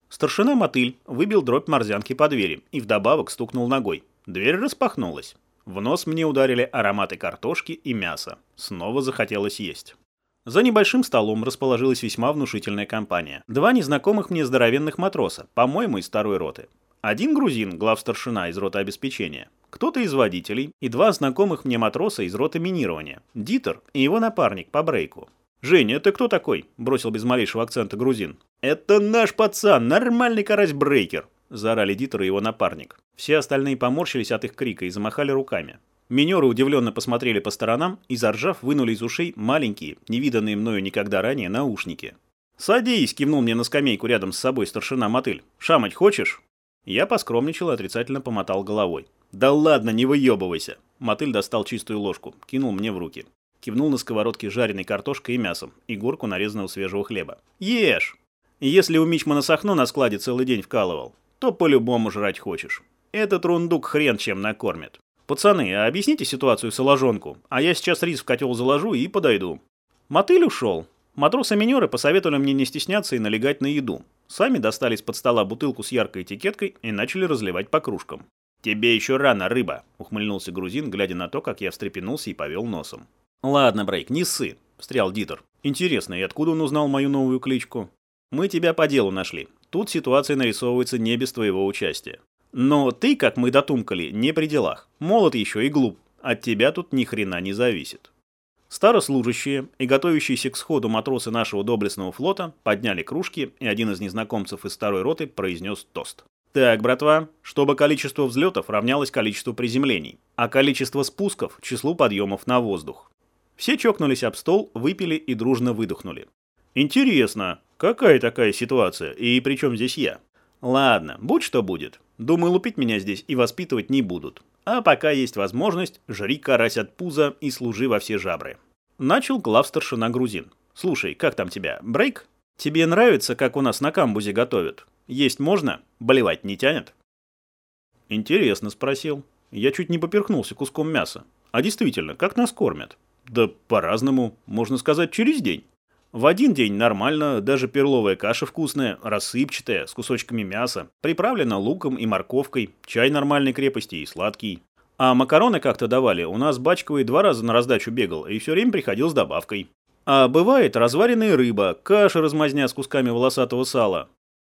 Старшина Мотыль выбил дробь морзянки по двери и вдобавок стукнул ногой. Дверь распахнулась. В нос мне ударили ароматы картошки и мяса. Снова захотелось есть. За небольшим столом расположилась весьма внушительная компания. Два незнакомых мне здоровенных матроса, по-моему, из второй роты. Один грузин, главстаршина из роты обеспечения. Кто-то из водителей и два знакомых мне матроса из роты минирования. Дитер и его напарник по брейку. «Женя, это кто такой?» – бросил без малейшего акцента грузин. «Это наш пацан, нормальный карась-брейкер!» – заорали Дитер и его напарник. Все остальные поморщились от их крика и замахали руками. Минеры удивленно посмотрели по сторонам и, заржав, вынули из ушей маленькие, невиданные мною никогда ранее, наушники. «Садись!» – кивнул мне на скамейку рядом с собой старшина Мотыль. «Шамать хочешь?» Я поскромничал и отрицательно помотал головой. «Да ладно, не выебывайся!» Мотыль достал чистую ложку, кинул мне в руки. Кивнул на сковородке жареной картошкой и мясом и горку нарезанного свежего хлеба. «Ешь! Если у Мичмана Сахно на складе целый день вкалывал, то по-любому жрать хочешь. Этот рундук хрен чем накормит. Пацаны, а объясните ситуацию соложонку, а я сейчас рис в котел заложу и подойду». Мотыль ушел. Матросы-минеры посоветовали мне не стесняться и налегать на еду. Сами достали из-под стола бутылку с яркой этикеткой и начали разливать по кружкам. «Тебе еще рано, рыба», — ухмыльнулся грузин, глядя на то, как я встрепенулся и повел носом. «Ладно, Брейк, не ссы», — встрял Дитер. «Интересно, и откуда он узнал мою новую кличку?» «Мы тебя по делу нашли. Тут ситуация нарисовывается не без твоего участия. Но ты, как мы дотумкали, не при делах. Молод еще и глуп. От тебя тут ни хрена не зависит». Старослужащие и готовящиеся к сходу матросы нашего доблестного флота подняли кружки, и один из незнакомцев из второй роты произнес тост. «Так, братва, чтобы количество взлетов равнялось количеству приземлений, а количество спусков – числу подъемов на воздух». Все чокнулись об стол, выпили и дружно выдохнули. «Интересно, какая такая ситуация, и при чем здесь я?» «Ладно, будь что будет. Думаю, лупить меня здесь и воспитывать не будут. А пока есть возможность, жри карась от пуза и служи во все жабры». Начал главстаршина грузин. «Слушай, как там тебя, Брейк? Тебе нравится, как у нас на камбузе готовят? Есть можно? Болевать не тянет?» «Интересно», — спросил. Я чуть не поперхнулся куском мяса. «А действительно, как нас кормят?» «Да по-разному, можно сказать, через день. В один день нормально, даже перловая каша вкусная, рассыпчатая, с кусочками мяса, приправлена луком и морковкой, чай нормальной крепости и сладкий. А макароны как-то давали, у нас бачковый 2 раза на раздачу бегал и все время приходил с добавкой. А бывает разваренная рыба, каша-размазня с кусками волосатого сала».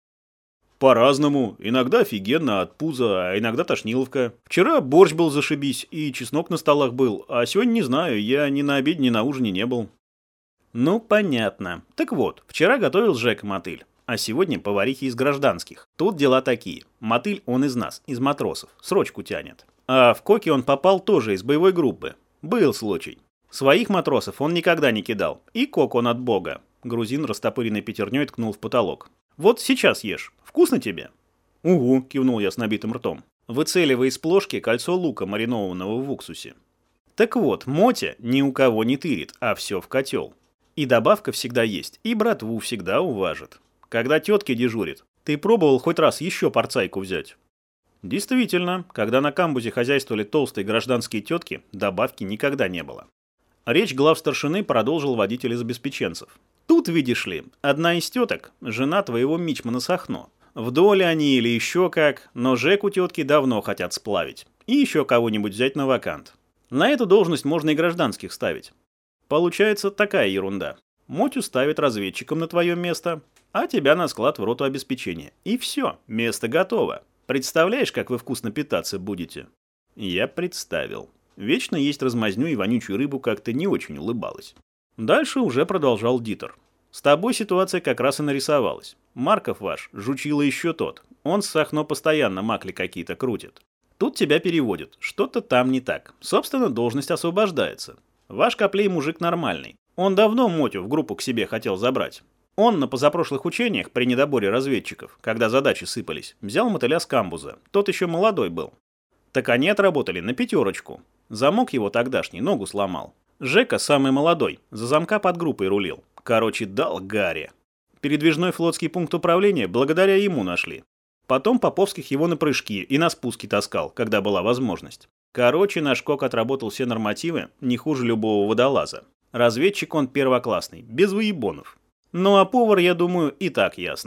«По-разному. Иногда офигенно от пуза, а иногда тошниловка. Вчера борщ был зашибись, и чеснок на столах был, а сегодня не знаю, я ни на обеде, ни на ужине не был». «Ну, понятно. Так вот, вчера готовил Жека Мотыль, а сегодня поварихи из гражданских. Тут дела такие. Мотыль он из нас, из матросов, срочку тянет. А в коки он попал тоже из боевой группы. Был случай. Своих матросов он никогда не кидал, и кок он от бога». Грузин растопыренной пятерней ткнул в потолок. «Вот сейчас ешь. Вкусно тебе?» «Угу», — кивнул я с набитым ртом, выцеливая из плошки кольцо лука, маринованного в уксусе. «Так вот, Мотя ни у кого не тырит, а все в котел. И добавка всегда есть, и братву всегда уважит. Когда тетки дежурит, ты пробовал хоть раз еще порцайку взять?» Действительно, когда на камбузе хозяйствовали толстые гражданские тетки, добавки никогда не было. Речь главстаршины продолжил водитель из обеспеченцев. «Тут, видишь ли, одна из теток – жена твоего Мичмана Сахно. В доле они или еще как, но Жеку тетки давно хотят сплавить. И еще кого-нибудь взять на вакант. На эту должность можно и гражданских ставить. Получается такая ерунда. Мотю ставит разведчиком на твое место, а тебя на склад в роту обеспечения. И все, место готово. Представляешь, как вы вкусно питаться будете?» Я представил. Вечно есть размазню и вонючую рыбу как-то не очень улыбалось. Дальше уже продолжал Дитер. «С тобой ситуация как раз и нарисовалась. Марков ваш, жучило еще тот. Он с Сахно постоянно макли какие-то крутит. Тут тебя переводят. Что-то там не так. Собственно, должность освобождается. Ваш Коплей мужик нормальный. Он давно Мотю в группу к себе хотел забрать. Он на позапрошлых учениях при недоборе разведчиков, когда задачи сыпались, взял мотыля с камбуза. Тот еще молодой был. Так они отработали на 5. Замок его тогдашний ногу сломал. Жека, самый молодой, за замка под группой рулил. Короче, дал Гарри. Передвижной флотский пункт управления благодаря ему нашли. Потом Поповских его на прыжки и на спуски таскал, когда была возможность. Короче, наш кок отработал все нормативы не хуже любого водолаза. Разведчик он первоклассный, без выебонов. Ну а повар, я думаю, и так ясно.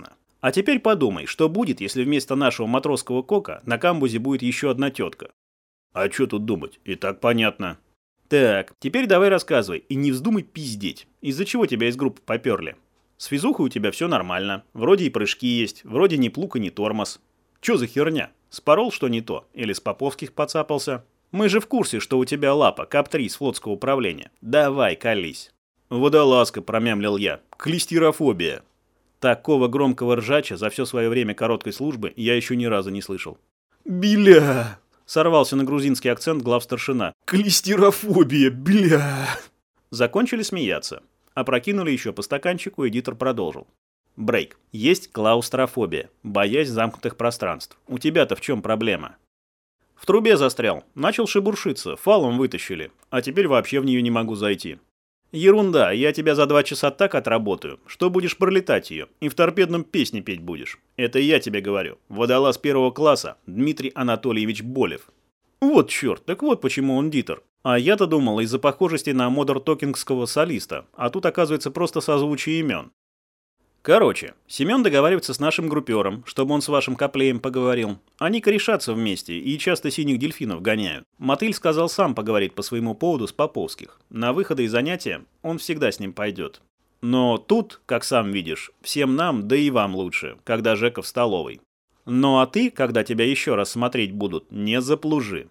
А теперь подумай, что будет, если вместо нашего матросского кока на камбузе будет еще одна тетка? А что тут думать? И так понятно. Так, теперь давай рассказывай, и не вздумай пиздеть. Из-за чего тебя из группы поперли? С физухой у тебя все нормально. Вроде и прыжки есть, вроде ни плуг и ни тормоз. Че за херня? Спорол, что не то? Или с Поповских подцапался? Мы же в курсе, что у тебя лапа, КАП-3 с флотского управления. Давай, колись. Водолазка, промямлил я. Клистерофобия. Такого громкого ржача за все свое время короткой службы я еще ни разу не слышал. Бля! Сорвался на грузинский акцент главстаршина. Клистерофобия, бля! Закончили смеяться. Опрокинули еще по стаканчику, эдитор продолжил. Брейк. Есть клаустрофобия, боязнь замкнутых пространств. У тебя-то в чем проблема? В трубе застрял. Начал шебуршиться, фалом вытащили. А теперь вообще в нее не могу зайти. Ерунда, я тебя за 2 часа так отработаю, что будешь пролетать ее, и в торпедном песни петь будешь. Это я тебе говорю. Водолаз 1 класса Дмитрий Анатольевич Болев. Вот черт, так вот почему он дитер. А я-то думал из-за похожести на модерн-токингского солиста, а тут оказывается просто созвучие имен. Короче, Семен договаривается с нашим группером, чтобы он с вашим Коплеем поговорил. Они корешатся вместе и часто синих дельфинов гоняют. Мотыль сказал сам поговорить по своему поводу с Поповских. На выходы и занятия он всегда с ним пойдет. Но тут, как сам видишь, всем нам, да и вам лучше, когда Жека в столовой. Ну а ты, когда тебя еще раз смотреть будут, не заплужи.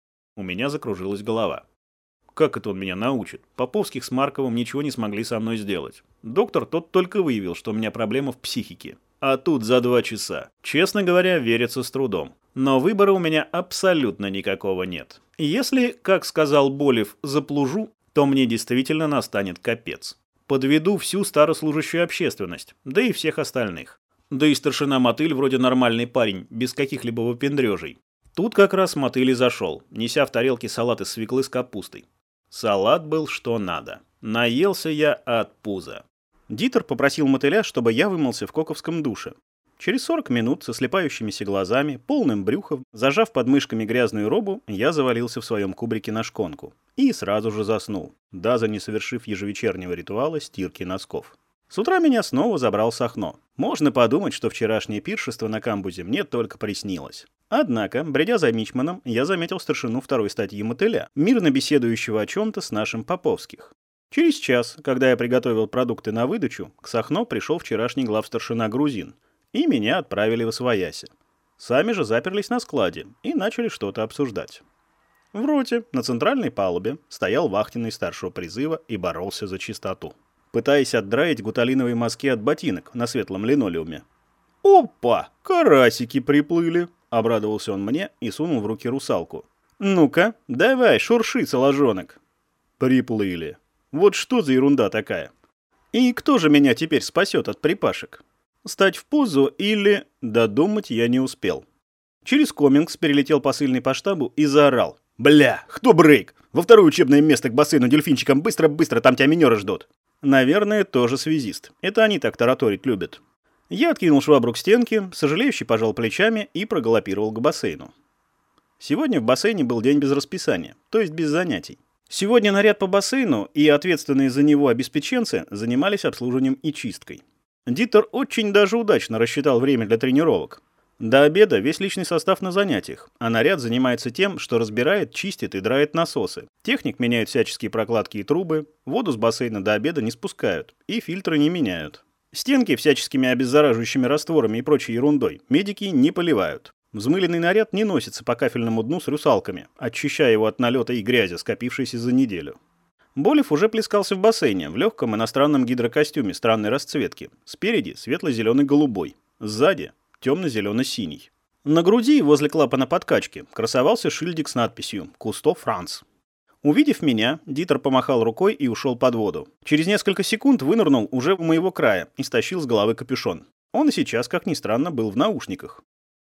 У меня закружилась голова. Как это он меня научит? Поповских с Марковым ничего не смогли со мной сделать. Доктор тот только выявил, что у меня проблема в психике. А тут за 2 часа. Честно говоря, верится с трудом. Но выбора у меня абсолютно никакого нет. Если, как сказал Болев, заплужу, то мне действительно настанет капец. Подведу всю старослужащую общественность, да и всех остальных. Да и старшина Мотыль вроде нормальный парень, без каких-либо выпендрежей. Тут как раз Мотыль и зашел, неся в тарелке салат из свеклы с капустой. Салат был что надо. Наелся я от пуза. Дитер попросил Мотыля, чтобы я вымылся в коковском душе. Через 40 минут со слепающимися глазами, полным брюхом, зажав под мышками грязную робу, я завалился в своем кубрике на шконку. И сразу же заснул, даже не совершив ежевечернего ритуала стирки носков. С утра меня снова забрал Сахно. Можно подумать, что вчерашнее пиршество на камбузе мне только приснилось. Однако, бредя за мичманом, я заметил старшину 2-й статьи Мотыля, мирно беседующего о чем-то с нашим Поповских. Через час, когда я приготовил продукты на выдачу, к Сахно пришел вчерашний главстаршина грузин, и меня отправили в освояси. Сами же заперлись на складе и начали что-то обсуждать. В роте, на центральной палубе, стоял вахтенный старшего призыва и боролся за чистоту, пытаясь отдраить гуталиновые мазки от ботинок на светлом линолеуме. «Опа! Карасики приплыли!» — обрадовался он мне и сунул в руки русалку. «Ну-ка, давай, шурши, соложонок!» Приплыли. Вот что за ерунда такая? И кто же меня теперь спасет от припашек? Стать в позу или... Додумать я не успел. Через комингс перелетел посыльный по штабу и заорал. «Бля, кто брейк? Во второе учебное место к бассейну дельфинчикам быстро-быстро, там тебя минеры ждут!» Наверное, тоже связист. Это они так тараторить любят. Я откинул швабру к стенке, сожалеющий пожал плечами и прогалопировал к бассейну. Сегодня в бассейне был день без расписания, то есть без занятий. Сегодня наряд по бассейну и ответственные за него обеспеченцы занимались обслуживанием и чисткой. Дитер очень даже удачно рассчитал время для тренировок. До обеда весь личный состав на занятиях, а наряд занимается тем, что разбирает, чистит и драит насосы. Техник меняет всяческие прокладки и трубы, воду с бассейна до обеда не спускают и фильтры не меняют. Стенки всяческими обеззараживающими растворами и прочей ерундой медики не поливают. Взмыленный наряд не носится по кафельному дну с русалками, очищая его от налета и грязи, скопившейся за неделю. Болев уже плескался в бассейне в легком иностранном гидрокостюме странной расцветки. Спереди светло-зеленый-голубой, сзади темно-зелено-синий. На груди возле клапана подкачки красовался шильдик с надписью «Кусто Франц». Увидев меня, Дитер помахал рукой и ушел под воду. Через несколько секунд вынырнул уже у моего края и стащил с головы капюшон. Он и сейчас, как ни странно, был в наушниках.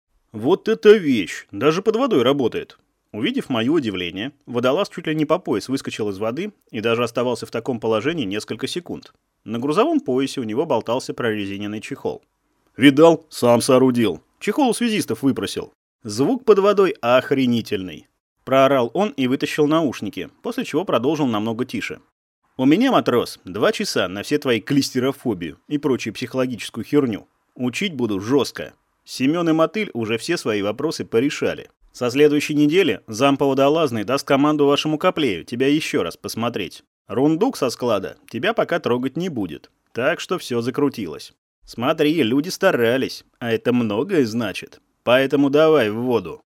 Вот эта вещь! Даже под водой работает. Увидев мое удивление, водолаз чуть ли не по пояс выскочил из воды и даже оставался в таком положении несколько секунд. На грузовом поясе у него болтался прорезиненный чехол. «Видал? Сам соорудил. Чехол у связистов выпросил. Звук под водой охренительный». Проорал он и вытащил наушники, после чего продолжил намного тише. «У меня, матрос, 2 часа на все твои клистерофобию и прочую психологическую херню. Учить буду жестко. Семен и Мотыль уже все свои вопросы порешали. Со следующей недели зам по водолазной даст команду вашему Коплею тебя еще раз посмотреть. Рундук со склада тебя пока трогать не будет. Так что все закрутилось. Смотри, люди старались, а это многое значит. Поэтому давай в воду.